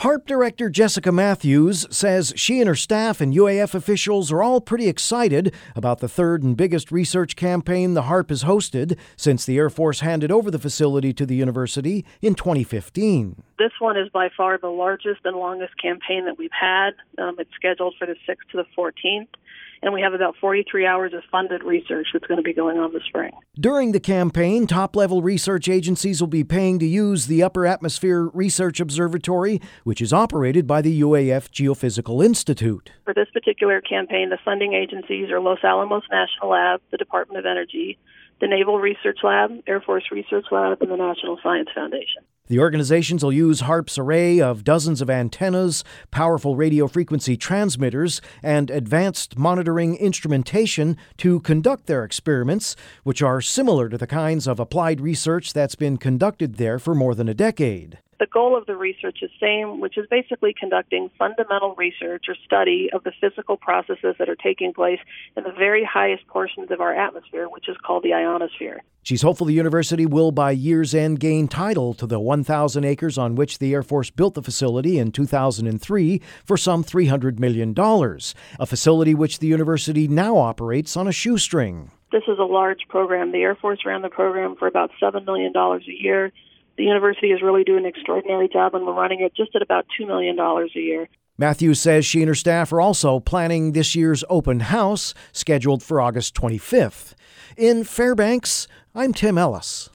HARP Director Jessica Matthews says she and her staff and UAF officials are all pretty excited about the third and biggest research campaign the HARP has hosted since the Air Force handed over the facility to the university in 2015. This one is by far the largest and longest campaign that we've had. It's scheduled for the 6th to the 14th. And we have about 43 hours of funded research that's going to be going on this spring. During the campaign, top-level research agencies will be paying to use the Upper Atmosphere Research Observatory, which is operated by the UAF Geophysical Institute. For this particular campaign, the funding agencies are Los Alamos National Lab, the Department of Energy, the Naval Research Lab, Air Force Research Lab, and the National Science Foundation. The organizations will use HARP's array of dozens of antennas, powerful radio frequency transmitters, and advanced monitoring instrumentation to conduct their experiments, which are similar to the kinds of applied research that's been conducted there for more than a decade. The goal of the research is same, which is basically conducting fundamental research or study of the physical processes that are taking place in the very highest portions of our atmosphere, which is called the ionosphere. She's hopeful the university will, by year's end, gain title to the 1,000 acres on which the Air Force built the facility in 2003 for some $300 million, a facility which the university now operates on a shoestring. This is a large program. The Air Force ran the program for about $7 million a year. The university is really doing an extraordinary job, and we're running it just at about $2 million a year. Matthews says she and her staff are also planning this year's open house, scheduled for August 25th. In Fairbanks, I'm Tim Ellis.